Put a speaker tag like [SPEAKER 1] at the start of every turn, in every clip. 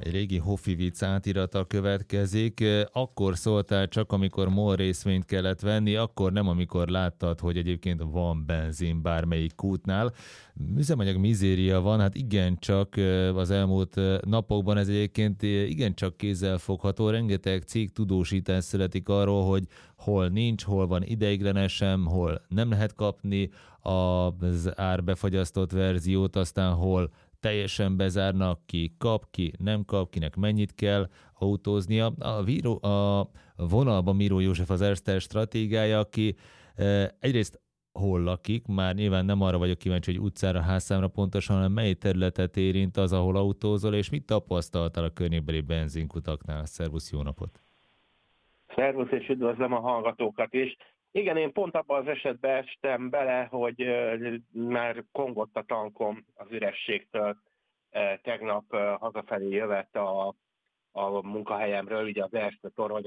[SPEAKER 1] Egy régi Hofi vicc átirata következik. Akkor szóltál csak, amikor MOL részvényt kellett venni, akkor nem, amikor láttad, hogy egyébként van benzin bármelyik kútnál. Üzemanyag mizéria van, hát igencsak az elmúlt napokban ez egyébként igencsak kézzelfogható. Rengeteg cég tudósítás születik arról, hogy hol nincs, hol van ideiglenesen, hol nem lehet kapni az árbefagyasztott verziót, aztán hol teljesen bezárnak, ki kap, ki nem kap, kinek mennyit kell autóznia. A vonalban Miró József az Erste stratégiája, aki egyrészt hol lakik, már nyilván nem arra vagyok kíváncsi, hogy utcára, házszámra pontosan, hanem mely területet érint az, ahol autózol, és mit tapasztaltál a környékbeli benzinkutaknál. Szervusz, jó napot!
[SPEAKER 2] Szervusz, és üdvözlöm a hallgatókat is. Igen, én pont abban az esetben estem bele, hogy már kongott a tankom az ürességtől. Tegnap hazafelé jövet a munkahelyemről, ugye az Erste torony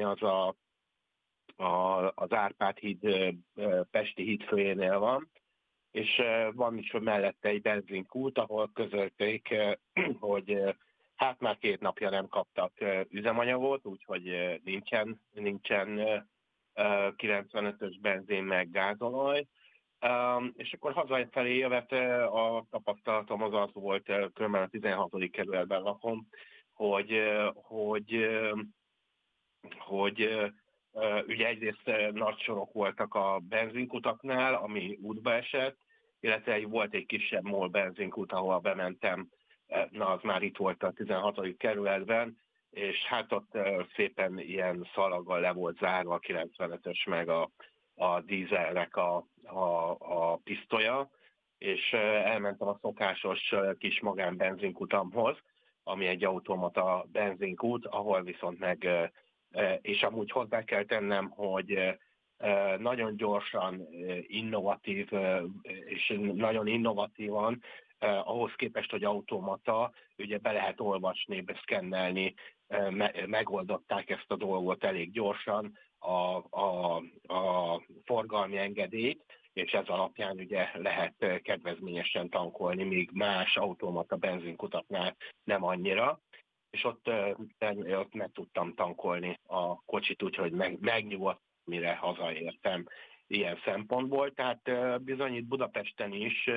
[SPEAKER 2] az Árpád híd Pesti hídfőjénél van, és van is mellette egy benzinkút, ahol közölték, hogy hát már 2 napja nem kaptak üzemanyagot, úgyhogy nincsen 95-ös benzin meg gázolaj. És akkor hazafelé jövet a tapasztalatom az volt, különben a 16. kerületben lakom, hogy ugye egyrészt nagy sorok voltak a benzinkutaknál, ami útba esett, illetve volt egy kisebb MOL benzinkút, ahol bementem, na az már itt volt a 16. kerületben, és hát ott szépen ilyen szalaggal le volt zárva a 95-ös meg a dízelnek a pisztolya, és elmentem a szokásos kis magánbenzinkutamhoz, ami egy automata benzinkút, ahol viszont meg, és amúgy hozzá kell tennem, hogy nagyon gyorsan, innovatív, és nagyon innovatívan, ahhoz képest, hogy automata, ugye be lehet olvasni, beszkennelni, megoldották ezt a dolgot elég gyorsan, a forgalmi engedélyt, és ez alapján ugye lehet kedvezményesen tankolni, míg más automata benzinkutaknál nem annyira. És ott meg tudtam tankolni a kocsit, úgyhogy megnyugodt, mire hazaértem ilyen szempontból. Tehát bizony itt Budapesten is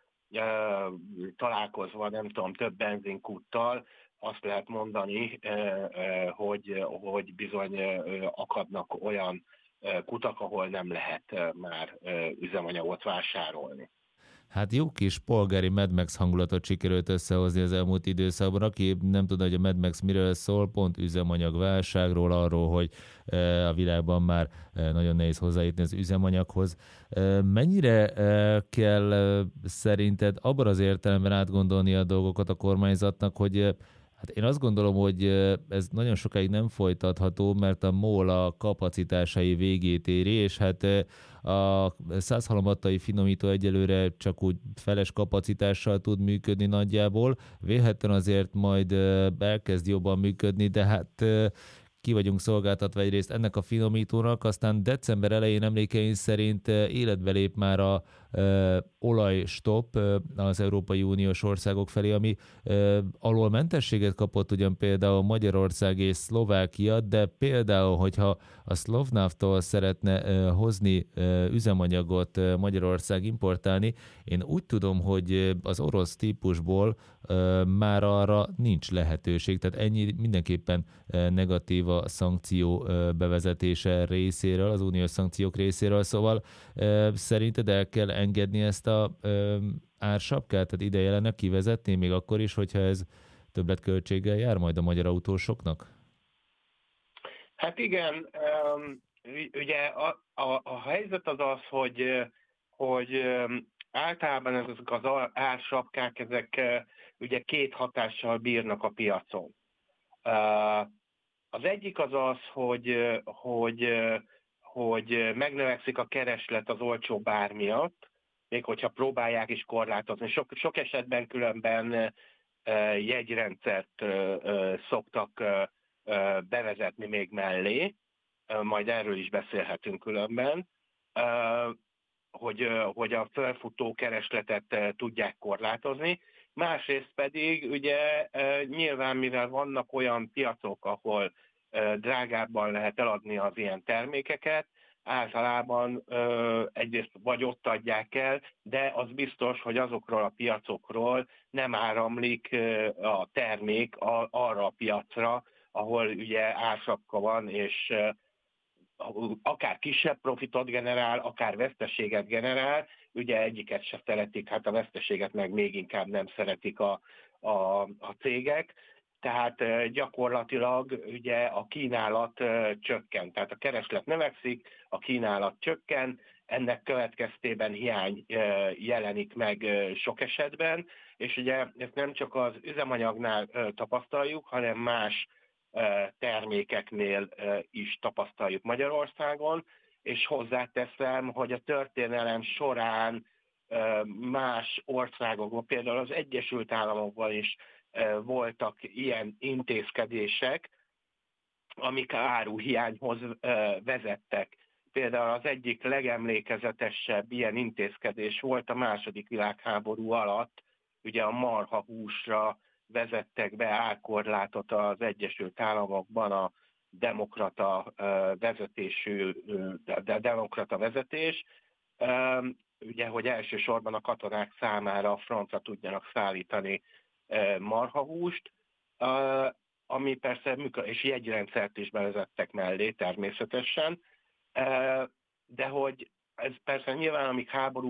[SPEAKER 2] találkozva, nem tudom, több benzinkúttal, azt lehet mondani, hogy bizony akadnak olyan kutak, ahol nem lehet már üzemanyagot vásárolni.
[SPEAKER 1] Hát jó kis polgári Mad Max hangulatot sikerült összehozni az elmúlt időszakban. Aki nem tudja, hogy a Mad Max miről szól, pont üzemanyagválságról, arról, hogy a világban már nagyon nehéz hozzájutni az üzemanyaghoz. Mennyire kell szerinted abban az értelemben átgondolni a dolgokat a kormányzatnak, hogy hát én azt gondolom, hogy ez nagyon sokáig nem folytatható, mert a MOL a kapacitásai végét éri, és hát a százhalombattai finomító egyelőre csak úgy feles kapacitással tud működni nagyjából. Vélhetően azért majd elkezd jobban működni, de hát ki vagyunk szolgáltatva egyrészt ennek a finomítónak, aztán december elején emlékeim szerint életbe lép már a olajstop az Európai Uniós országok felé, ami alól mentességet kapott ugyan például Magyarország és Szlovákia, de például, hogyha a Slovnavtól szeretne hozni üzemanyagot Magyarország importálni, én úgy tudom, hogy az orosz típusból már arra nincs lehetőség, tehát ennyi mindenképpen negatív a szankció bevezetése részéről, az uniós szankciók részéről, szóval szerinted el kell engedni ezt a ársapkát, tehát ideje lenne kivezetni, még akkor is, hogyha ez többletköltséggel jár majd a magyar autósoknak?
[SPEAKER 2] Hát igen, ugye a helyzet az, hogy általában ezek az ársapkák, ezek ugye 2 hatással bírnak a piacon. Az egyik az, hogy megnövekszik a kereslet az olcsóbb ár miatt, még hogyha próbálják is korlátozni. Sok esetben különben jegyrendszert szoktak bevezetni még mellé, majd erről is beszélhetünk különben, hogy a felfutó keresletet tudják korlátozni, Másrészt pedig ugye nyilván, mivel vannak olyan piacok, ahol drágábban lehet eladni az ilyen termékeket, általában egyrészt vagy ott adják el, de az biztos, hogy azokról a piacokról nem áramlik a termék arra a piacra, ahol ugye ársapka van, és akár kisebb profitot generál, akár veszteséget generál, ugye egyiket se szeretik, hát a veszteséget meg még inkább nem szeretik a cégek, tehát gyakorlatilag ugye a kínálat csökken, tehát a kereslet növekszik, a kínálat csökken, ennek következtében hiány jelenik meg sok esetben, és ugye ezt nem csak az üzemanyagnál tapasztaljuk, hanem más termékeknél is tapasztaljuk Magyarországon, és hozzáteszem, hogy a történelem során más országokban, például az Egyesült Államokban is voltak ilyen intézkedések, amik áruhiányhoz vezettek. Például az egyik legemlékezetesebb ilyen intézkedés volt a II. Világháború alatt, ugye a marhahúsra vezettek be árkorlátot az Egyesült Államokban a demokrata vezetés, ugye, hogy elsősorban a katonák számára francra tudjanak szállítani marhahúst, ami persze és jegyrendszert is bevezettek mellé természetesen, de hogy ez persze nyilván, amíg háború